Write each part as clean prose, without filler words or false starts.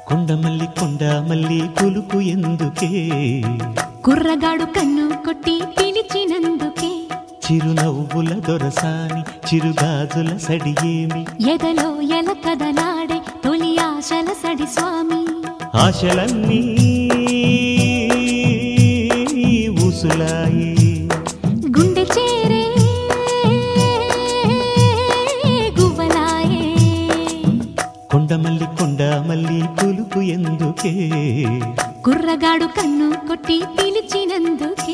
కొండ మల్లి కులుకు ఎందుకే, కుర్రగాడు కన్ను కొట్టి పిలిచినందుకే, చిరునవ్వుల దొరసాని చిరుగాజుల సడియేమి, ఎదలో ఎల కదలాడే తొలి ఆశల సడి స్వామి. ఆశలన్నీ ఊసులాయి, గుండె చేరే గువ్వలాయే. కొండ మల్లి కులుకు ఎందుకే, కుర్రగాడు కన్ను కొట్టి పిలిచినందుకే.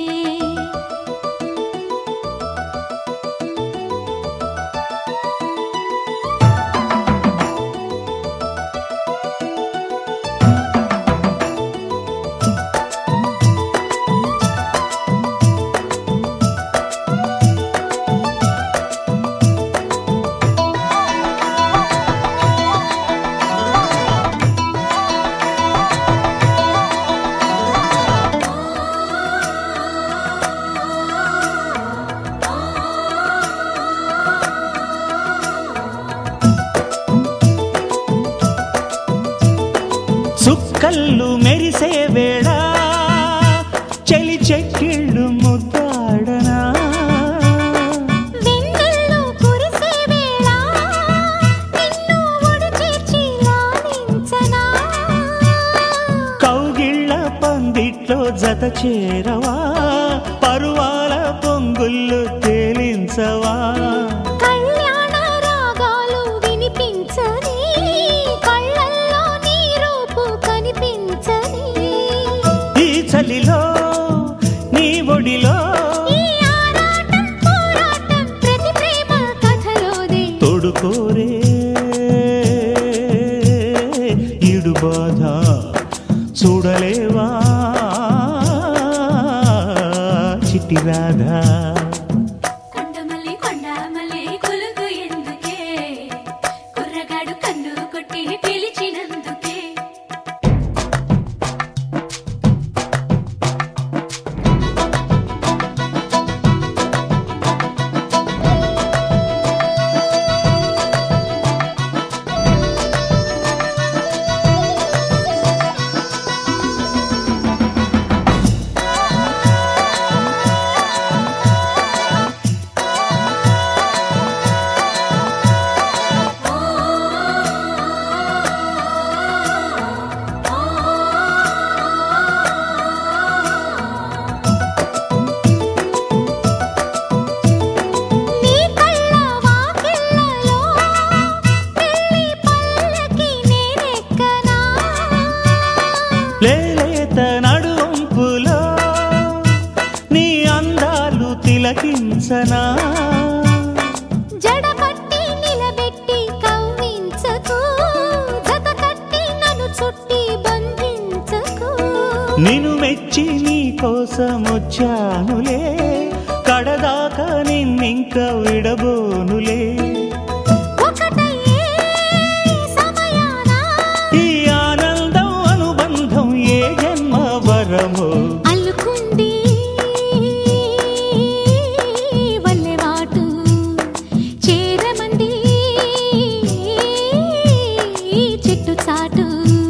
సుక్కళ్ళు మెరిసే వేళ చెలి చెక్కిళ్ళు ముద్దాడనా, వెన్నెల్లో కురిసే వేళ నిన్ను ఒడి చేర్చి లాలించనా. కౌగిళ్ళ పందిట్లో జత చేరవా, పరువాల పొంగుళ్ళు తేలించవా, కళ్యాణ రాగాలు వినిపించని, కళ్ళల్లో నీ రూపు కనిపించని. ఈ చలిలో నీ ఒడిలో ఈ ఆరాటం పోరాటం ప్రతి ప్రేమ కథలోదే. తోడుకోరే ఈడు బాధ చూడలేవా చిట్టి రాధా. కొండమల్లి కులుకు ఎందుకే, కుర్రగాడు కన్ను కొట్టి పిలిచినందుకే. నీ కళ్ళ వాకిళ్ళలో పెళ్లి పల్లకి నేనెక్కనా. లేలేత నడుంపులో నీ అందాలు తిలకించనా, జడపట్టి నిలబెట్టి కవ్వించకు, జత కట్టి నన్ను చుట్టి బంధించకు. నిన్ను మెచ్చి నీ కోసం వచ్చానులే, కడదాకా నిన్నింక విడబోనులే. ఒకటయ్యే సమయాన ఈ ఆనందం అనుబంధం ఏ జన్మ వరమో, అల్లుకుంది వల్లెవాటు, చేరమంది చెట్టు చాటు.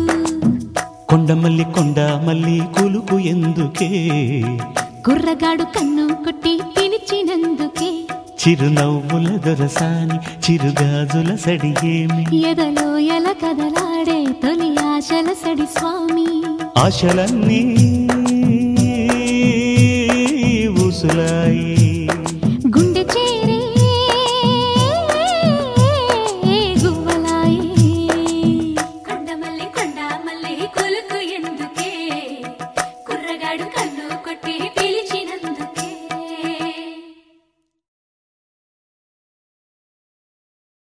కొండ మల్లి కులుకు ఎందుకే, కుర్రగాడు కన్ను కొట్టి పిలిచినందుకే, చిరునవ్వుల దొరసాని చిరుగాజుల సడియేమి, ఎదలో ఎల కదలాడే తొలి ఆశల సడి స్వామి. ఆశలన్నీ ఊసులాయి.